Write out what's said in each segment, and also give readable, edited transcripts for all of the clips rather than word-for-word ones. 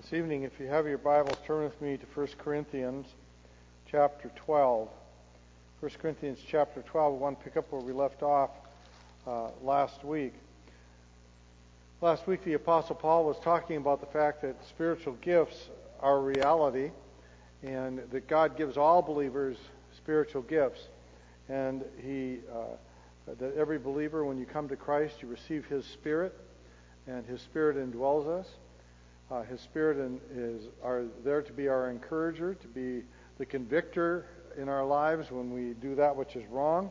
This evening, if you have your Bibles, turn with me to 1 Corinthians chapter 12. 1 Corinthians chapter 12, we want to pick up where we left off last week. Last week, the Apostle Paul was talking about the fact that spiritual gifts are a reality and that God gives all believers spiritual gifts. And that every believer, when you come to Christ, you receive His Spirit, and His Spirit indwells us. His Spirit are there to be our encourager, to be the convictor in our lives when we do that which is wrong,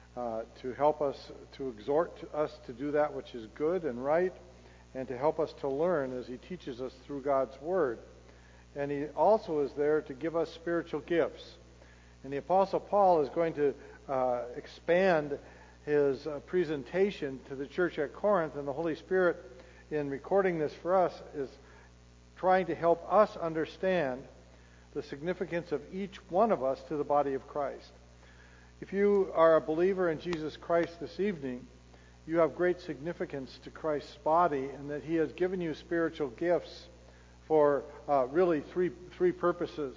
to help us, to exhort us to do that which is good and right, and to help us to learn as He teaches us through God's Word. And He also is there to give us spiritual gifts. And the Apostle Paul is going to expand his presentation to the church at Corinth, and the Holy Spirit, in recording this for us, is trying to help us understand the significance of each one of us to the body of Christ. If you are a believer in Jesus Christ this evening, you have great significance to Christ's body, and that He has given you spiritual gifts for really three purposes.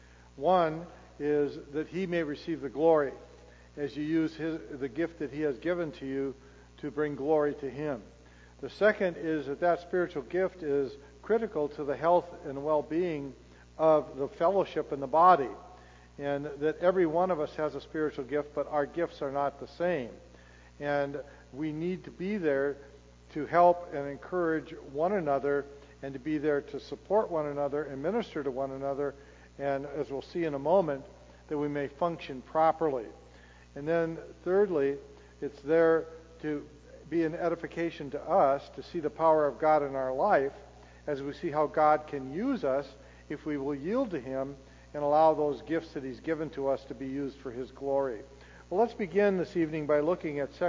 One is that He may receive the glory as you use the gift that He has given to you to bring glory to Him. The second is that spiritual gift is critical to the health and well-being of the fellowship in the body, and that every one of us has a spiritual gift, but our gifts are not the same. And we need to be there to help and encourage one another, and to be there to support one another and minister to one another, and as we'll see in a moment, that we may function properly. And then thirdly, it's there to be an edification to us, to see the power of God in our life, as we see how God can use us if we will yield to Him and allow those gifts that He's given to us to be used for His glory. Well, let's begin this evening by looking at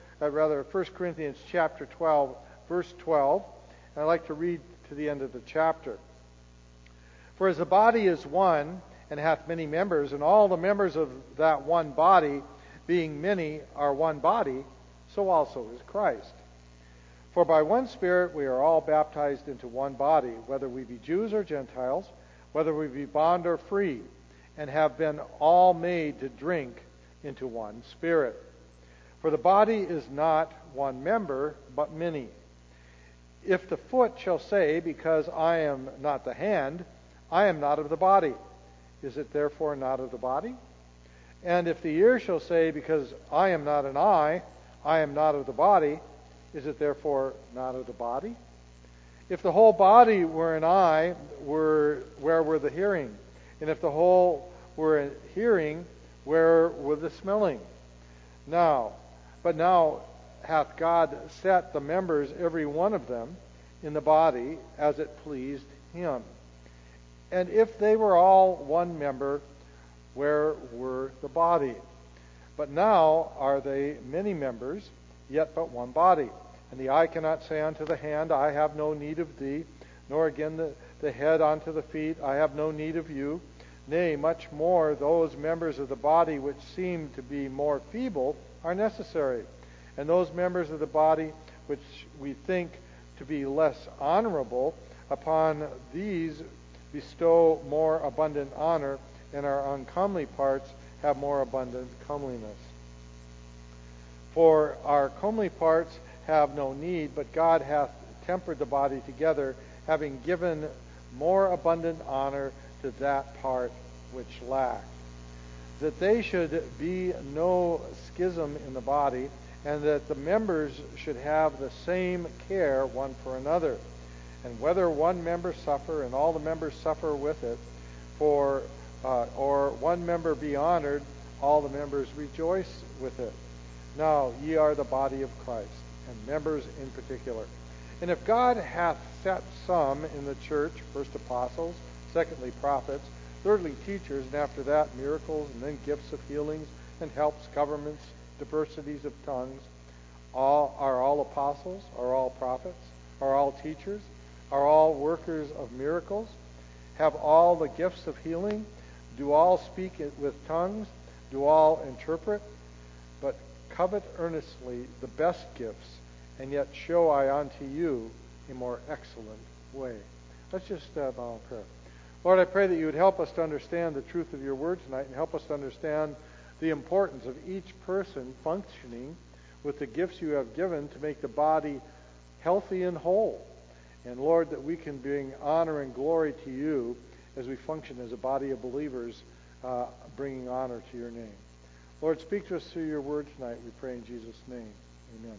1 Corinthians chapter 12, verse 12. And I'd like to read to the end of the chapter. For as the body is one, and hath many members, and all the members of that one body, being many, are one body, so also is Christ. For by one Spirit we are all baptized into one body, whether we be Jews or Gentiles, whether we be bond or free, and have been all made to drink into one Spirit. For the body is not one member, but many. If the foot shall say, because I am not the hand, I am not of the body, is it therefore not of the body? And if the ear shall say, because I am not an eye, I am not of the body, is it therefore not of the body? If the whole body were an eye, where were the hearing? And if the whole were hearing, where were the smelling? But now hath God set the members, every one of them, in the body as it pleased Him. And if they were all one member, where were the body? But now are they many members, yet but one body. And the eye cannot say unto the hand, I have no need of thee, nor again the head unto the feet, I have no need of you. Nay, much more those members of the body which seem to be more feeble are necessary. And those members of the body which we think to be less honorable, upon these bestow more abundant honor, and our uncomely parts have more abundant comeliness. For our comely parts have no need, but God hath tempered the body together, having given more abundant honor to that part which lacked, that they should be no schism in the body, and that the members should have the same care one for another. And whether one member suffer, and all the members suffer with it, or one member be honored, all the members rejoice with it. Now ye are the body of Christ, and members in particular. And if God hath set some in the church, first apostles, secondly prophets, thirdly teachers, and after that miracles, and then gifts of healings, and helps, governments, diversities of tongues, are all apostles? Are all prophets? Are all teachers? Are all workers of miracles? Have all the gifts of healing? Do all speak with tongues? Do all interpret? But covet earnestly the best gifts, and yet show I unto you a more excellent way. Let's just bow in prayer. Lord, I pray that you would help us to understand the truth of your word tonight and help us to understand the importance of each person functioning with the gifts you have given to make the body healthy and whole. And Lord, that we can bring honor and glory to you as we function as a body of believers, bringing honor to your name. Lord, speak to us through your word tonight, we pray in Jesus' name. Amen.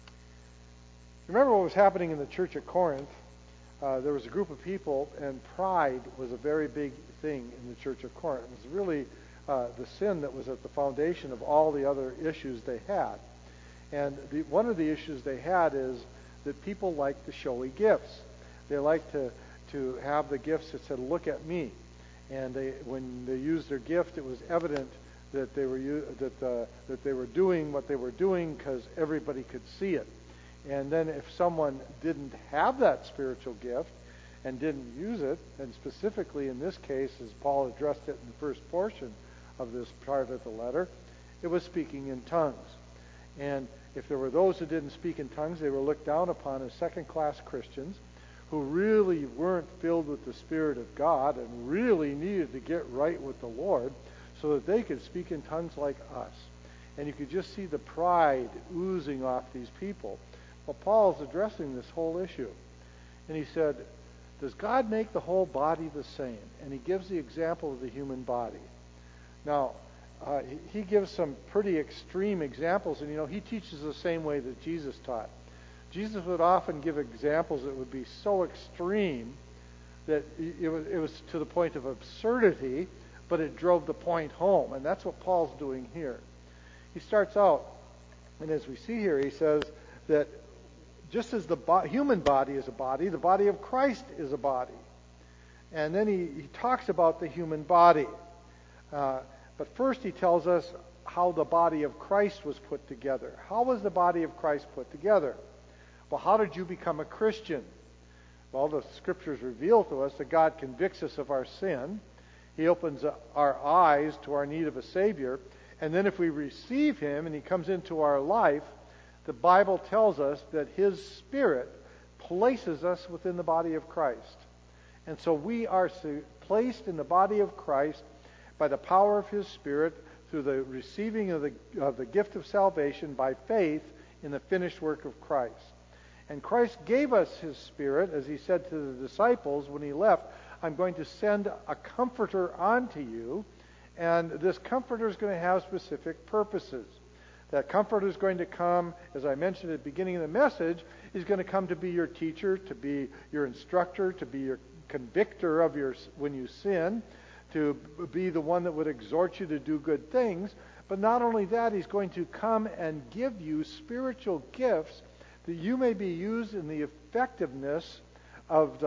Remember what was happening in the church at Corinth? There was a group of people, and pride was a very big thing in the church of Corinth. It was really the sin that was at the foundation of all the other issues they had. And one of the issues they had is that people liked the showy gifts. They liked to have the gifts that said, "Look at me." And when they used their gift, it was evident that they were doing what they were doing because everybody could see it. And then if someone didn't have that spiritual gift and didn't use it, and specifically in this case, as Paul addressed it in the first portion of this part of the letter, it was speaking in tongues. And if there were those who didn't speak in tongues, they were looked down upon as second-class Christians who really weren't filled with the Spirit of God and really needed to get right with the Lord so that they could speak in tongues like us. And you could just see the pride oozing off these people. Well, Paul's addressing this whole issue. And he said, does God make the whole body the same? And he gives the example of the human body. Now, he gives some pretty extreme examples, and he teaches the same way that Jesus taught. Jesus would often give examples that would be so extreme that it was to the point of absurdity, but it drove the point home. And that's what Paul's doing here. He starts out, and as we see here, he says that just as the human body is a body, the body of Christ is a body. And then he talks about the human body. But first he tells us how the body of Christ was put together. How was the body of Christ put together? Well, how did you become a Christian? Well, the Scriptures reveal to us that God convicts us of our sin. He opens our eyes to our need of a Savior. And then if we receive Him and He comes into our life, the Bible tells us that His Spirit places us within the body of Christ. And so we are placed in the body of Christ by the power of His Spirit through the receiving of the gift of salvation by faith in the finished work of Christ. And Christ gave us His Spirit, as He said to the disciples when He left, I'm going to send a comforter onto you, and this comforter is going to have specific purposes. That comforter is going to come, as I mentioned at the beginning of the message, is going to come to be your teacher, to be your instructor, to be your convictor of when you sin, to be the one that would exhort you to do good things. But not only that, He's going to come and give you spiritual gifts that you may be used in the effectiveness of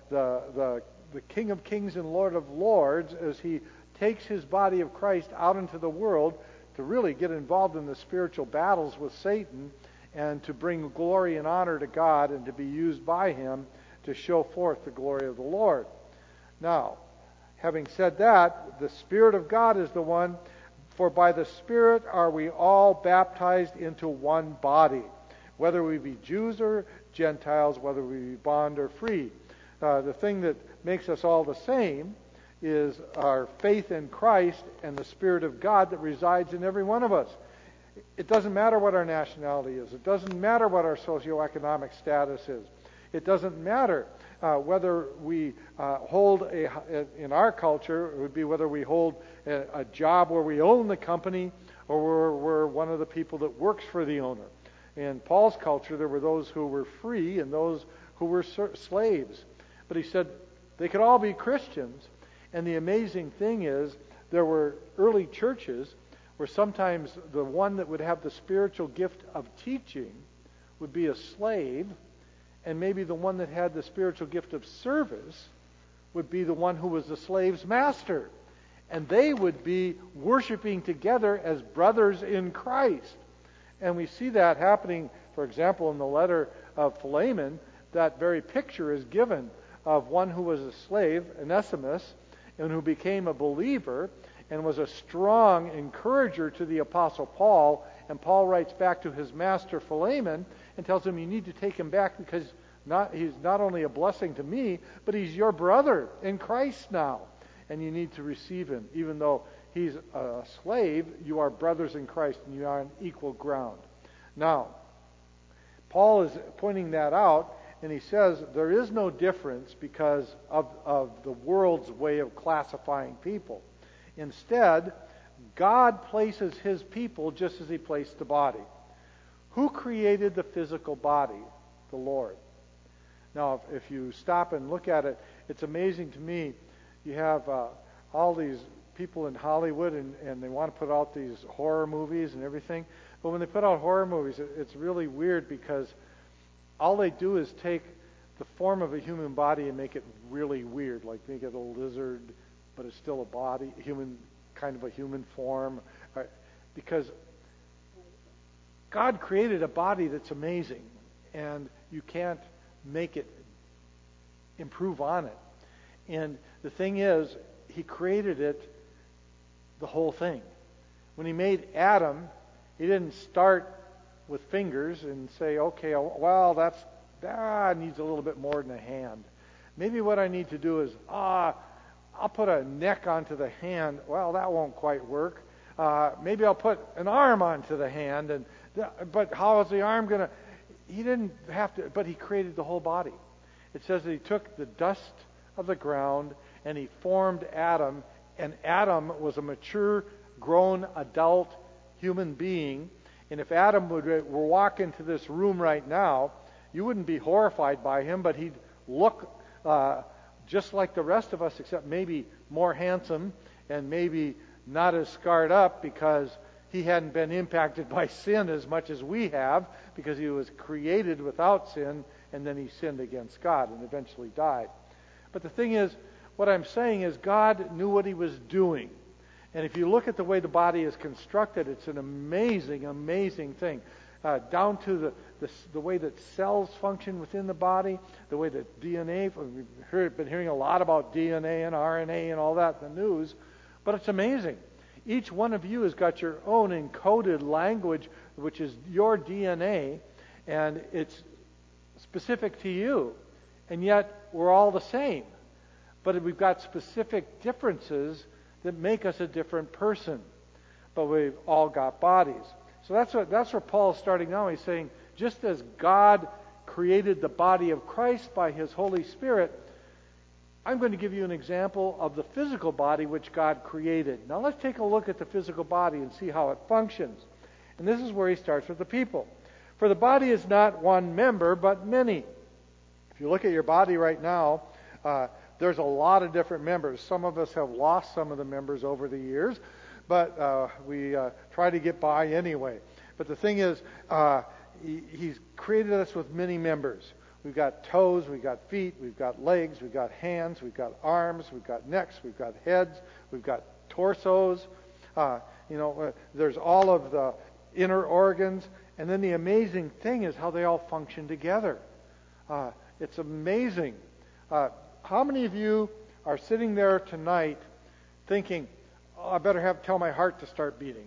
the King of Kings and Lord of Lords as He takes His body of Christ out into the world to really get involved in the spiritual battles with Satan and to bring glory and honor to God and to be used by Him to show forth the glory of the Lord. Now, having said that, the Spirit of God is the one, for by the Spirit are we all baptized into one body, whether we be Jews or Gentiles, whether we be bond or free. The thing that makes us all the same is our faith in Christ and the Spirit of God that resides in every one of us. It doesn't matter what our nationality is. It doesn't matter what our socioeconomic status is. It doesn't matter whether we hold in our culture, it would be whether we hold a job where we own the company or we're one of the people that works for the owner. In Paul's culture, there were those who were free and those who were slaves. But he said they could all be Christians. And the amazing thing is, there were early churches where sometimes the one that would have the spiritual gift of teaching would be a slave, and maybe the one that had the spiritual gift of service would be the one who was the slave's master. And they would be worshiping together as brothers in Christ. And we see that happening, for example, in the letter of Philemon. That very picture is given of one who was a slave, Onesimus, and who became a believer and was a strong encourager to the Apostle Paul. And Paul writes back to his master Philemon and tells him, you need to take him back because He's not only a blessing to me, but he's your brother in Christ now. And you need to receive him. Even though he's a slave, you are brothers in Christ and you are on equal ground. Now, Paul is pointing that out, and he says there is no difference because of the world's way of classifying people. Instead, God places his people just as he placed the body. Who created the physical body? The Lord. Now, if you stop and look at it, it's amazing to me. You have all these people in Hollywood, and they want to put out these horror movies and everything. But when they put out horror movies, it's really weird because all they do is take the form of a human body and make it really weird, like make it a lizard, but it's still a body, kind of a human form. Because God created a body that's amazing, and you can't make it improve on it. And the thing is, he created it, the whole thing. When he made Adam, he didn't start with fingers and say, okay, well, that needs a little bit more than a hand. Maybe what I need to do is, I'll put a neck onto the hand. Well, that won't quite work. Maybe I'll put an arm onto the hand. But how is the arm going to... He didn't have to, but he created the whole body. It says that he took the dust of the ground and he formed Adam. And Adam was a mature, grown, adult human being. And if Adam were walk into this room right now, you wouldn't be horrified by him, but he'd look just like the rest of us, except maybe more handsome and maybe not as scarred up because he hadn't been impacted by sin as much as we have, because he was created without sin, and then he sinned against God and eventually died. But the thing is, what I'm saying is God knew what he was doing. And if you look at the way the body is constructed, it's an amazing, amazing thing. Down to the way that cells function within the body, the way that DNA, we've been hearing a lot about DNA and RNA and all that in the news, but it's amazing. Each one of you has got your own encoded language, which is your DNA, and it's specific to you. And yet, we're all the same. But we've got specific differences that make us a different person. But we've all got bodies. So that's where Paul's starting now. He's saying, just as God created the body of Christ by his Holy Spirit, I'm going to give you an example of the physical body which God created. Now let's take a look at the physical body and see how it functions. And this is where he starts with the people. For the body is not one member, but many. If you look at your body right now, there's a lot of different members. Some of us have lost some of the members over the years, but we try to get by anyway. But the thing is, he's created us with many members. We've got toes, we've got feet, we've got legs, we've got hands, we've got arms, we've got necks, we've got heads, we've got torsos. There's all of the inner organs. And then the amazing thing is how they all function together. It's amazing. How many of you are sitting there tonight thinking, I better tell my heart to start beating?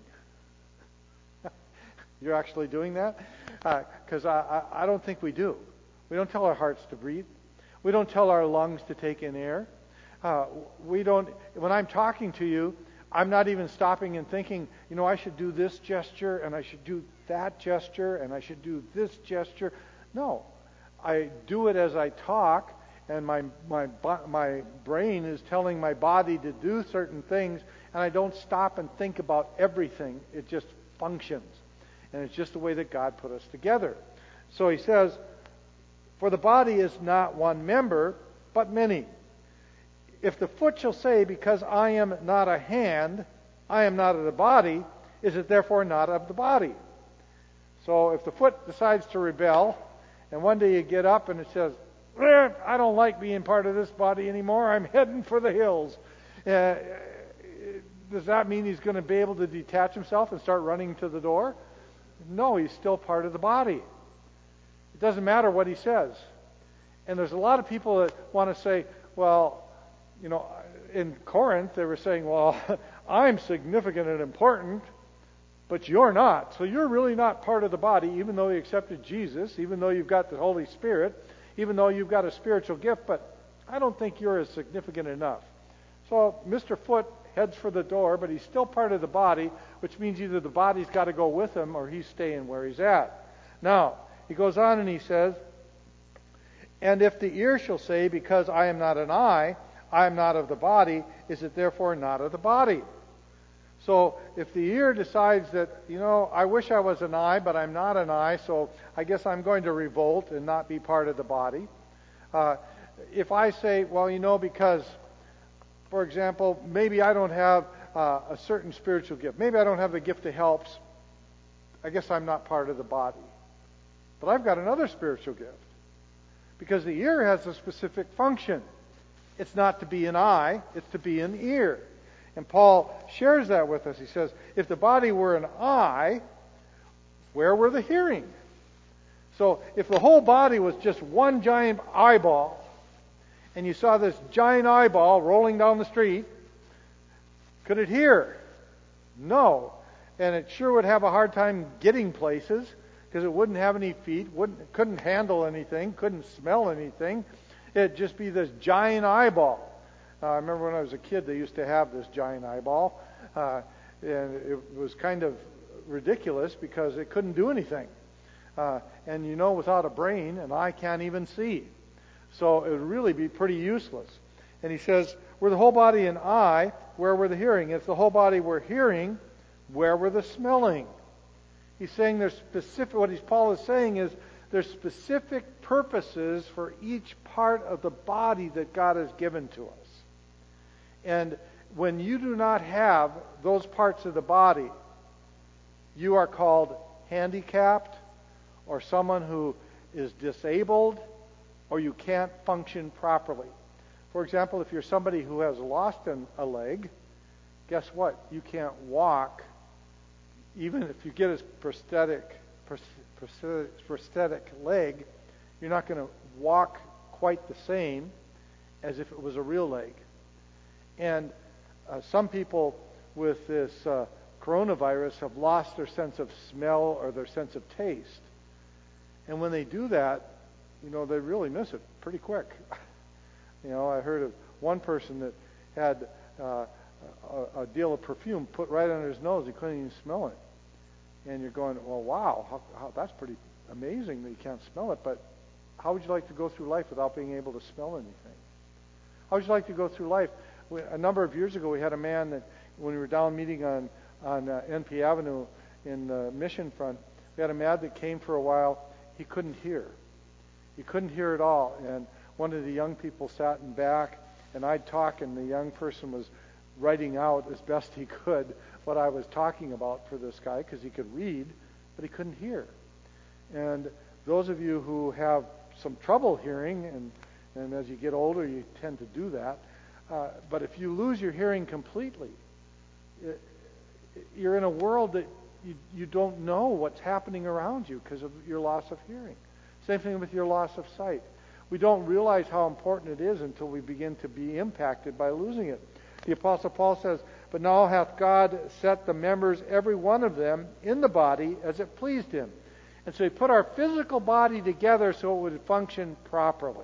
You're actually doing that? Because I don't think we do. We don't tell our hearts to breathe. We don't tell our lungs to take in air. When I'm talking to you, I'm not even stopping and thinking, I should do this gesture, and I should do that gesture, and I should do this gesture. No. I do it as I talk, and my brain is telling my body to do certain things, and I don't stop and think about everything. It just functions. And it's just the way that God put us together. So he says, for the body is not one member, but many. If the foot shall say, because I am not a hand, I am not of the body, is it therefore not of the body? So if the foot decides to rebel, and one day you get up and it says, I don't like being part of this body anymore, I'm heading for the hills. Does that mean he's going to be able to detach himself and start running to the door? No, he's still part of the body. It doesn't matter what he says. And there's a lot of people that want to say, well, in Corinth they were saying, well, I'm significant and important, but you're not. So you're really not part of the body, even though you accepted Jesus, even though you've got the Holy Spirit, even though you've got a spiritual gift, but I don't think you're as significant enough. So Mr. Foot heads for the door, but he's still part of the body, which means either the body's got to go with him or he's staying where he's at. Now, he goes on and he says, and if the ear shall say, because I am not an eye, I am not of the body, is it therefore not of the body? So if the ear decides that, I wish I was an eye, but I'm not an eye, so I guess I'm going to revolt and not be part of the body. If I say, because, for example, maybe I don't have a certain spiritual gift. Maybe I don't have the gift that helps. I guess I'm not part of the body. But I've got another spiritual gift. Because the ear has a specific function. It's not to be an eye, it's to be an ear. And Paul shares that with us. He says, if the body were an eye, where were the hearing? So if the whole body was just one giant eyeball, and you saw this giant eyeball rolling down the street, could it hear? No. And it sure would have a hard time getting places, because it wouldn't have any feet, couldn't handle anything, couldn't smell anything. It'd just be this giant eyeball. I remember when I was a kid, they used to have this giant eyeball, and it was kind of ridiculous because it couldn't do anything. And without a brain, an eye can't even see. So it would really be pretty useless. And he says, were the whole body an eye, where were the hearing? If the whole body were hearing, where were the smelling? He's saying there's specific, Paul is saying is there's specific purposes for each part of the body that God has given to us. And when you do not have those parts of the body, you are called handicapped, or someone who is disabled, or you can't function properly. For example, if you're somebody who has lost a leg, guess what? You can't walk. Even if you get a prosthetic leg, you're not going to walk quite the same as if it was a real leg. And some people with this coronavirus have lost their sense of smell or their sense of taste. And when they do that, they really miss it pretty quick. I heard of one person that had a deal of perfume put right under his nose. He couldn't even smell it. And you're going, well, wow, that's pretty amazing that you can't smell it. But how would you like to go through life without being able to smell anything? How would you like to go through life? A number of years ago, we had a man that, when we were down meeting on NP Avenue in the Mission Front, we had a man that came for a while. He couldn't hear. He couldn't hear at all. And one of the young people sat in back, and I'd talk, and the young person was writing out as best he could what I was talking about for this guy, because he could read, but he couldn't hear. And those of you who have some trouble hearing, and as you get older, you tend to do that, but if you lose your hearing completely, you're in a world that you don't know what's happening around you because of your loss of hearing. Same thing with your loss of sight. We don't realize how important it is until we begin to be impacted by losing it. The Apostle Paul says, but now hath God set the members, every one of them, in the body as it pleased him. And so he put our physical body together so it would function properly.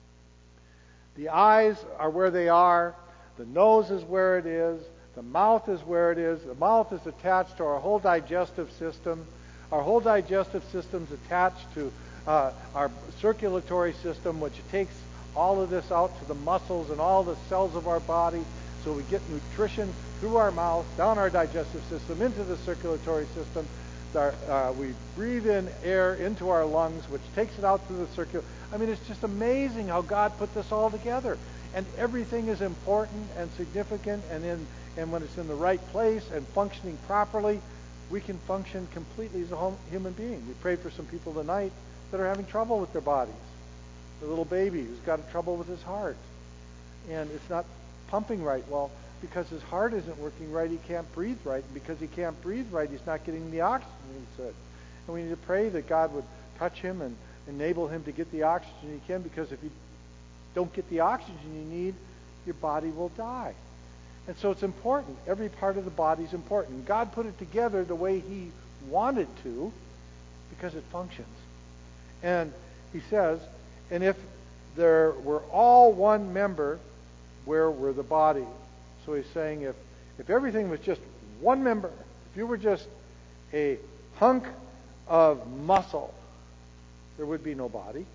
The eyes are where they are. The nose is where it is. The mouth is where it is. The mouth is attached to our whole digestive system. Our whole digestive system is attached to our circulatory system, which takes all of this out to the muscles and all the cells of our body. So we get nutrition through our mouth, down our digestive system, into the circulatory system. We breathe in air into our lungs, which takes it out through the circulatory. I mean, it's just amazing how God put this all together. And everything is important and significant, and when it's in the right place and functioning properly, we can function completely as a human being. We prayed for some people tonight that are having trouble with their bodies. The little baby who's got trouble with his heart. And it's not pumping right. Well, because his heart isn't working right, he can't breathe right. And because he can't breathe right, he's not getting the oxygen he should. And we need to pray that God would touch him and enable him to get the oxygen he can, because if you don't get the oxygen you need, your body will die. And so it's important. Every part of the body is important. God put it together the way he wanted to, because it functions. And he says, And if there were all one member, where were the body? So he's saying if everything was just one member, if you were just a hunk of muscle, there would be no body.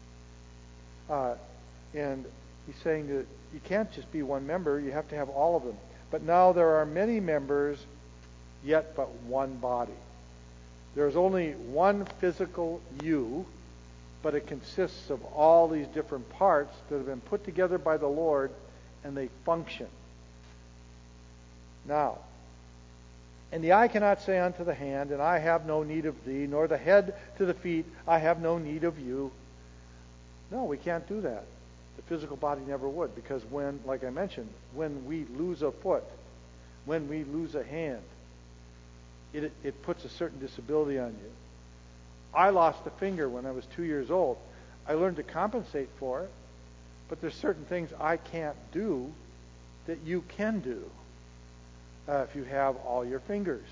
And he's saying that you can't just be one member, you have to have all of them. But now there are many members, yet but one body. There's only one physical you, but it consists of all these different parts that have been put together by the Lord, and they function. Now, and the eye cannot say unto the hand, and I have no need of thee, nor the head to the feet, I have no need of you. No, we can't do that. The physical body never would, because when, like I mentioned, when we lose a foot, when we lose a hand, it puts a certain disability on you. I lost a finger when I was 2 years old. I learned to compensate for it, but there's certain things I can't do that you can do if you have all your fingers.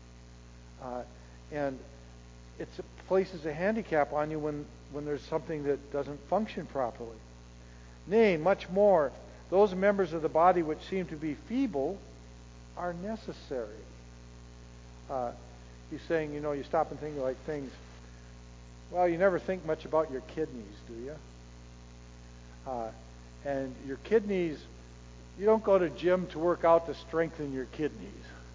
And it places a handicap on you when there's something that doesn't function properly. Nay, much more, those members of the body which seem to be feeble are necessary. He's saying, you stop and think like things. Well, you never think much about your kidneys, do you? And your kidneys, you don't go to gym to work out to strengthen your kidneys.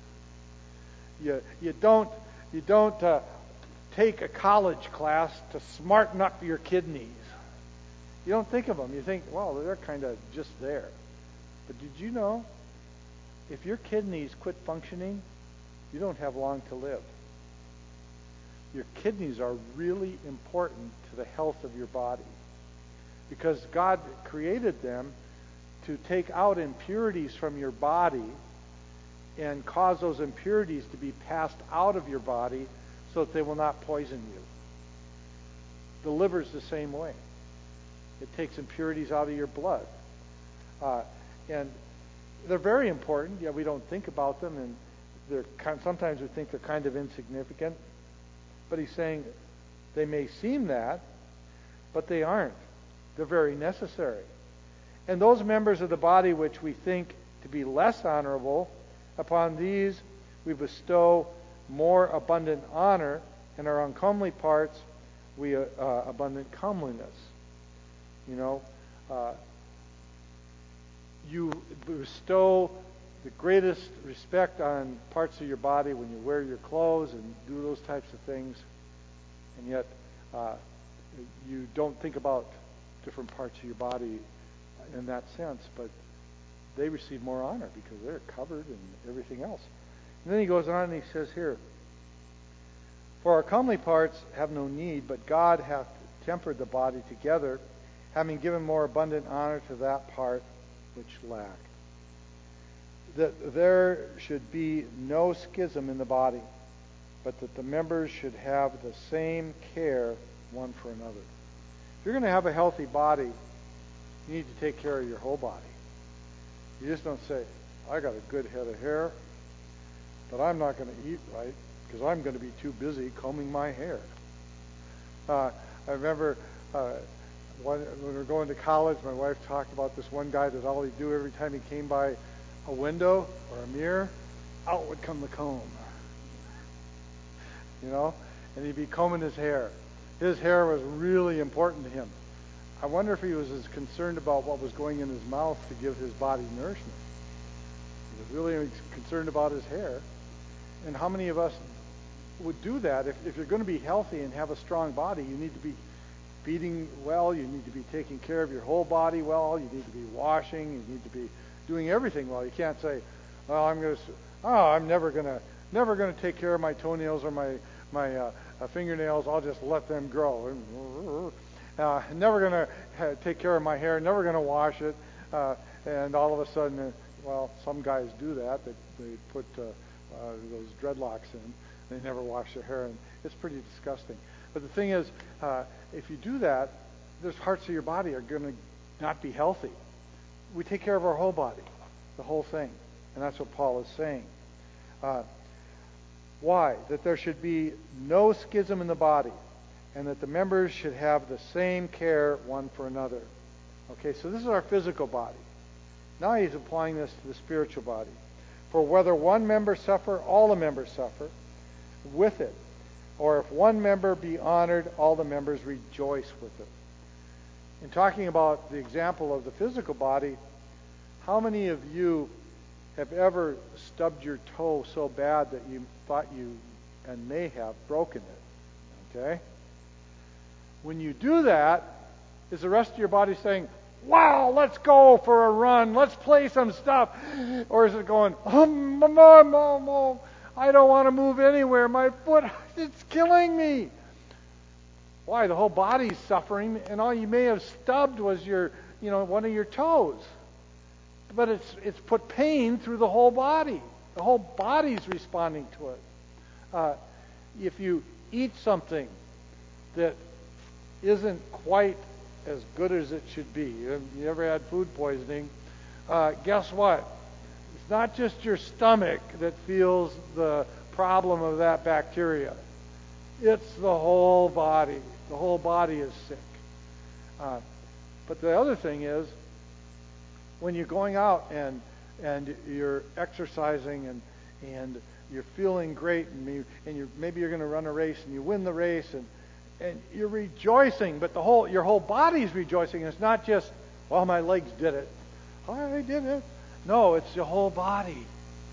You don't take a college class to smarten up your kidneys. You don't think of them. You think, well, they're kind of just there. But did you know, if your kidneys quit functioning, you don't have long to live. Your kidneys are really important to the health of your body, because God created them to take out impurities from your body and cause those impurities to be passed out of your body so that they will not poison you. The liver's the same way. It takes impurities out of your blood. And they're very important, yet we don't think about them, and sometimes we think they're kind of insignificant. But he's saying they may seem that, but they aren't. They're very necessary. And those members of the body which we think to be less honorable, upon these we bestow more abundant honor, and our uncomely parts we abundant comeliness. You bestow the greatest respect on parts of your body when you wear your clothes and do those types of things, and yet you don't think about different parts of your body in that sense, but they receive more honor because they're covered and everything else. And then he goes on and he says here, for our comely parts have no need, but God hath tempered the body together, having given more abundant honor to that part which lacked. That there should be no schism in the body, but that the members should have the same care one for another. If you're going to have a healthy body, you need to take care of your whole body. You just don't say, I got a good head of hair, but I'm not going to eat right because I'm going to be too busy combing my hair. I remember when we were going to college, my wife talked about this one guy that all he'd do every time he came by a window or a mirror, out would come the comb. And he'd be combing his hair. His hair was really important to him. I wonder if he was as concerned about what was going in his mouth to give his body nourishment. He was really concerned about his hair. And how many of us would do that? If you're going to be healthy and have a strong body, you need to be feeding well, you need to be taking care of your whole body well, you need to be washing, you need to be doing everything well. You can't say, well, I'm never going to take care of my toenails or my fingernails, I'll just let them grow. Never going to take care of my hair, never going to wash it, and all of a sudden, some guys do that. They put those dreadlocks in. They never wash their hair, and it's pretty disgusting. But the thing is, if you do that, there's parts of your body are going to not be healthy. We take care of our whole body, the whole thing, and that's what Paul is saying. Why? That there should be no schism in the body, and that the members should have the same care one for another. Okay, so this is our physical body. Now he's applying this to the spiritual body. For whether one member suffer, all the members suffer with it. Or if one member be honored, all the members rejoice with it. In talking about the example of the physical body, how many of you have ever stubbed your toe so bad that you thought you and may have broken it? Okay? When you do that, is the rest of your body saying, wow, let's go for a run, let's play some stuff? Or is it going, Mom, I don't want to move anywhere, my foot, it's killing me? Why? The whole body's suffering, and all you may have stubbed was your, one of your toes. But it's put pain through the whole body. The whole body's responding to it. If you eat something that isn't quite as good as it should be, you ever had food poisoning, guess what? It's not just your stomach that feels the problem of that bacteria. It's the whole body. The whole body is sick. But the other thing is, when you're going out and you're exercising and you're feeling great and maybe you're going to run a race and you win the race and you're rejoicing, but your whole body's rejoicing. It's not just, well, my legs did it. I did it. No, it's the whole body,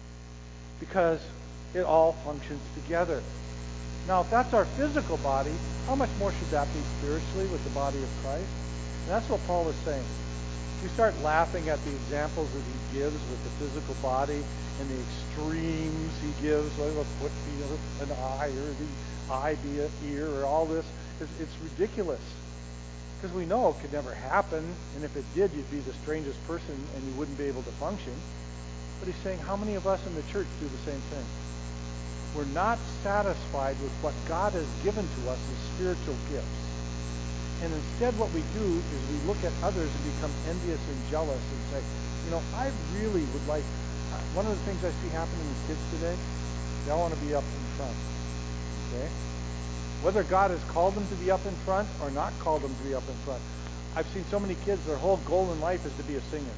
because it all functions together. Now, if that's our physical body, how much more should that be spiritually with the body of Christ? And that's what Paul is saying. We start laughing at the examples that he gives with the physical body and the extremes he gives, like a foot be an eye, or the eye be an ear, or all this. It's ridiculous, because we know it could never happen, and if it did, you'd be the strangest person and you wouldn't be able to function. But he's saying, how many of us in the church do the same thing? We're not satisfied with what God has given to us as spiritual gifts. And instead what we do is we look at others and become envious and jealous and say, I really would like... One of the things I see happening with kids today, they all want to be up in front. Okay? Whether God has called them to be up in front or not called them to be up in front. I've seen so many kids, their whole goal in life is to be a singer.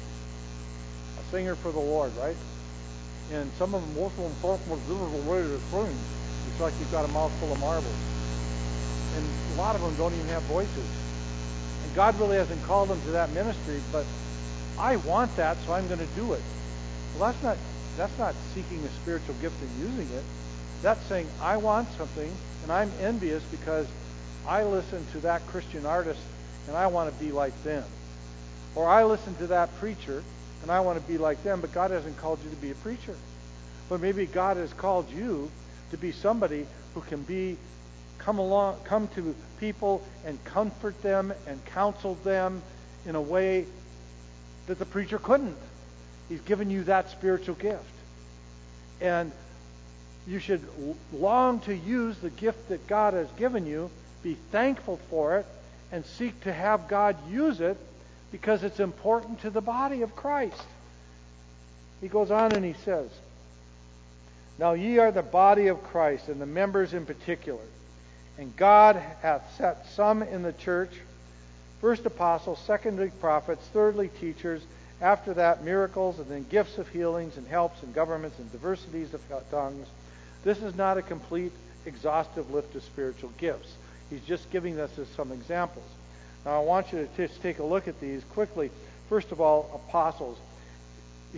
A singer for the Lord, right? And some of them, most of them talk more visible way to sing. It's like you've got a mouthful of marbles. And a lot of them don't even have voices. And God really hasn't called them to that ministry, but I want that, so I'm going to do it. Well, that's not seeking a spiritual gift and using it. That's saying, I want something, and I'm envious because I listen to that Christian artist, and I want to be like them. Or I listen to that preacher, and I want to be like them, but God hasn't called you to be a preacher. But maybe God has called you to be somebody who can come to people and comfort them and counsel them in a way that the preacher couldn't. He's given you that spiritual gift. And you should long to use the gift that God has given you, be thankful for it, and seek to have God use it, because it's important to the body of Christ. He goes on and he says, now ye are the body of Christ, and the members in particular. And God hath set some in the church, first apostles, secondly prophets, thirdly teachers, after that miracles, and then gifts of healings and helps and governments and diversities of tongues. This is not a complete, exhaustive list of spiritual gifts. He's just giving us some examples. Now I want you to just take a look at these quickly. First of all, apostles. He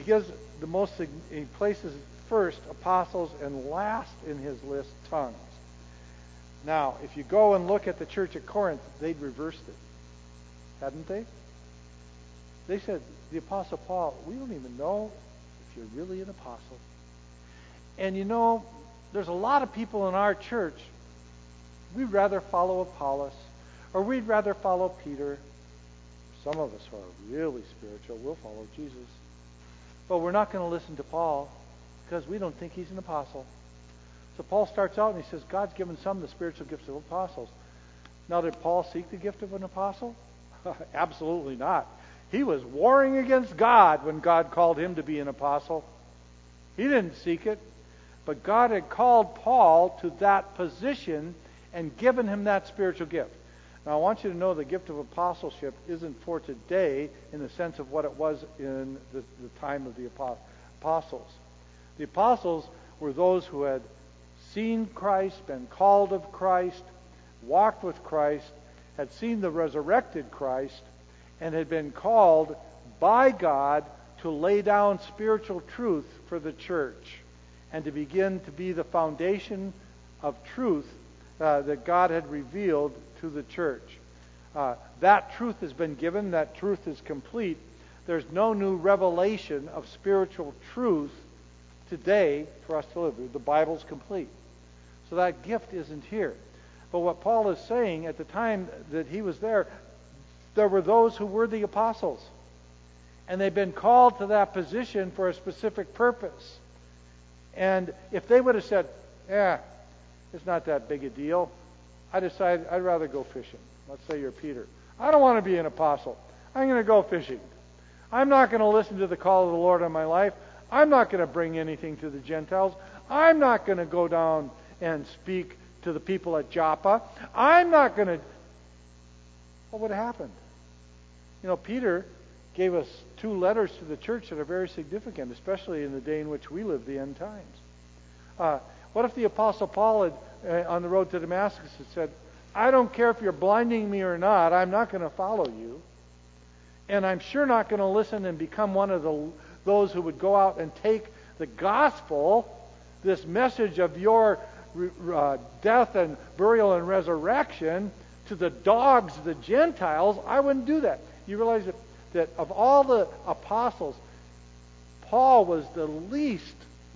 places first apostles and last in his list tongues. Now, if you go and look at the church at Corinth, they'd reversed it. Hadn't they? They said, the Apostle Paul, we don't even know if you're really an apostle. And there's a lot of people in our church, we'd rather follow Apollos, or we'd rather follow Peter. Some of us who are really spiritual will follow Jesus. But we're not going to listen to Paul because we don't think he's an apostle. So Paul starts out and he says, God's given some the spiritual gifts of apostles. Now, did Paul seek the gift of an apostle? Absolutely not. He was warring against God when God called him to be an apostle. He didn't seek it. But God had called Paul to that position, and given him that spiritual gift. Now, I want you to know the gift of apostleship isn't for today in the sense of what it was in the time of the apostles. The apostles were those who had seen Christ, been called of Christ, walked with Christ, had seen the resurrected Christ, and had been called by God to lay down spiritual truth for the church and to begin to be the foundation of truth that God had revealed to the church. That truth has been given. That truth is complete. There's no new revelation of spiritual truth today for us to live. The Bible's complete. So that gift isn't here. But what Paul is saying, at the time that he was there were those who were the apostles. And they've been called to that position for a specific purpose. And if they would have said, it's not that big a deal, I decided I'd rather go fishing. Let's say you're Peter. I don't want to be an apostle. I'm going to go fishing. I'm not going to listen to the call of the Lord on my life. I'm not going to bring anything to the Gentiles. I'm not going to go down and speak to the people at Joppa. I'm not going to... What would have happened? Peter gave us 2 letters to the church that are very significant, especially in the day in which we live, the end times. What if the Apostle Paul had, on the road to Damascus, had said, I don't care if you're blinding me or not, I'm not going to follow you. And I'm sure not going to listen and become one of those who would go out and take the gospel, this message of your death and burial and resurrection, to the dogs, the Gentiles. I wouldn't do that. You realize that of all the apostles, Paul was the least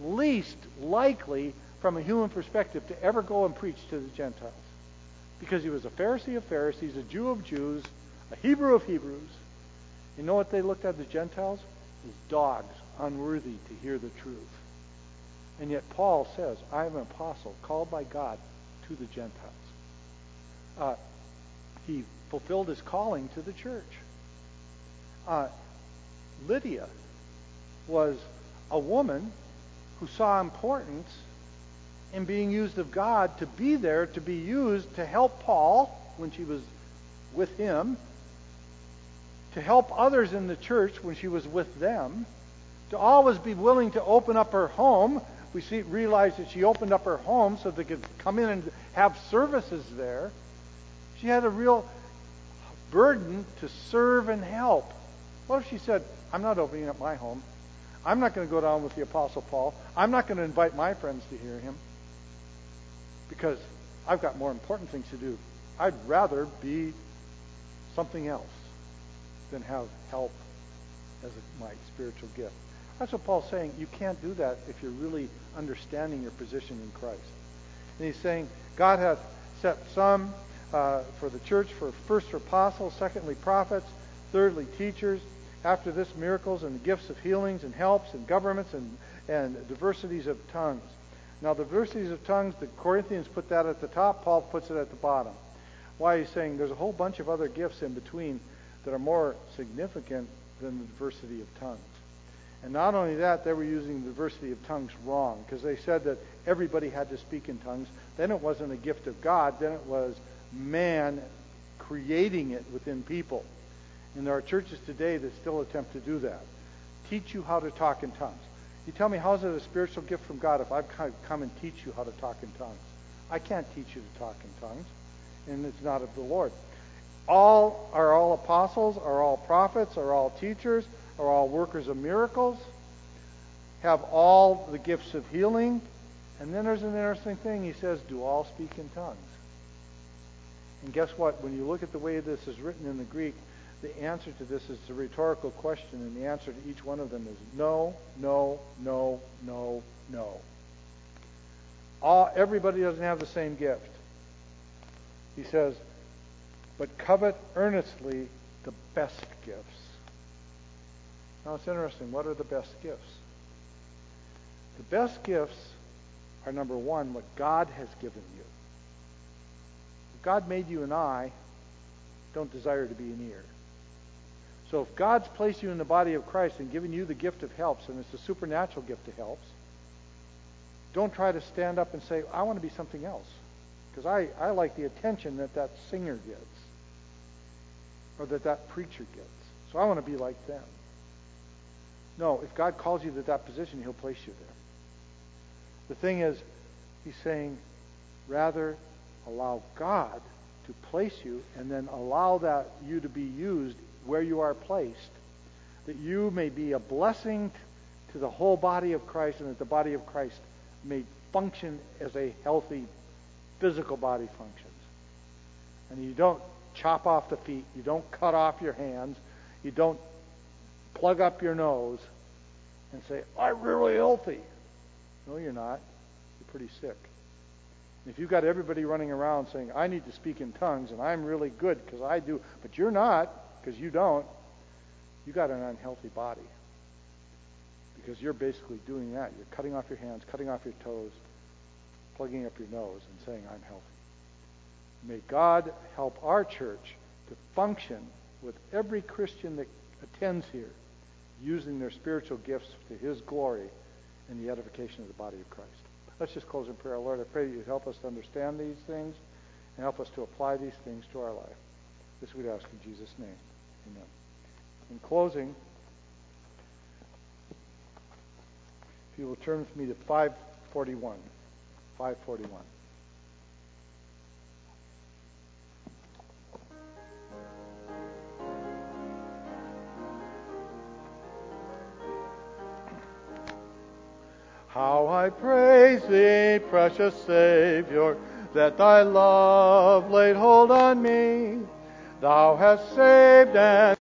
likely from a human perspective to ever go and preach to the Gentiles. Because he was a Pharisee of Pharisees, a Jew of Jews, a Hebrew of Hebrews. You know what they looked at the Gentiles? As dogs, unworthy to hear the truth. And yet Paul says, I am an apostle called by God to the Gentiles. He fulfilled his calling to the church. Lydia was a woman who saw importance in being used of God to be there, to be used to help Paul when she was with him, to help others in the church when she was with them, to always be willing to open up her home. We realize that she opened up her home so they could come in and have services there. She had a real burden to serve and help. What if she said, I'm not opening up my home. I'm not going to go down with the Apostle Paul. I'm not going to invite my friends to hear him because I've got more important things to do. I'd rather be something else than have help as my spiritual gift. That's what Paul's saying. You can't do that if you're really understanding your position in Christ. And he's saying God hath set some for the church, first for apostles, secondly prophets, thirdly teachers, after this miracles and the gifts of healings and helps and governments and diversities of tongues. Now, the diversities of tongues, the Corinthians put that at the top, Paul puts it at the bottom. Why? He's saying there's a whole bunch of other gifts in between that are more significant than the diversity of tongues. And not only that, they were using the diversity of tongues wrong, because they said that everybody had to speak in tongues. Then it wasn't a gift of God, then it was man creating it within people. And there are churches today that still attempt to do that. Teach you how to talk in tongues. You tell me, how is it a spiritual gift from God if I come and teach you how to talk in tongues? I can't teach you to talk in tongues, and it's not of the Lord. Are all apostles, are all prophets, are all teachers, are all workers of miracles, have all the gifts of healing. And then there's an interesting thing. He says, do all speak in tongues? And guess what? When you look at the way this is written in the Greek, the answer to this is a rhetorical question, and the answer to each one of them is no, no, no, no, no. Everybody doesn't have the same gift. He says, but covet earnestly the best gifts. Now it's interesting. What are the best gifts? The best gifts are, number one, what God has given you. If God made you an eye, don't desire to be an ear. So if God's placed you in the body of Christ and given you the gift of helps, and it's a supernatural gift of helps, don't try to stand up and say, I want to be something else. Because I like the attention that singer gets, or that preacher gets. So I want to be like them. No, if God calls you to that position, He'll place you there. The thing is, He's saying, rather allow God to place you, and then allow that you to be used where you are placed, that you may be a blessing to the whole body of Christ, and that the body of Christ may function as a healthy physical body functions. And you don't chop off the feet, you don't cut off your hands, you don't plug up your nose and say, I'm really healthy. No, you're not. You're pretty sick. And if you've got everybody running around saying, I need to speak in tongues, and I'm really good because I do, but you're not because you don't, you got an unhealthy body. Because you're basically doing that. You're cutting off your hands, cutting off your toes, plugging up your nose and saying, I'm healthy. May God help our church to function with every Christian that attends here, using their spiritual gifts to His glory and the edification of the body of Christ. Let's just close in prayer. Lord, I pray that you'd help us to understand these things and help us to apply these things to our life. This we'd ask in Jesus' name. Amen. In closing, if you will turn with me to 541. 541. How I praise thee, precious Savior, that thy love laid hold on me. Thou hast saved and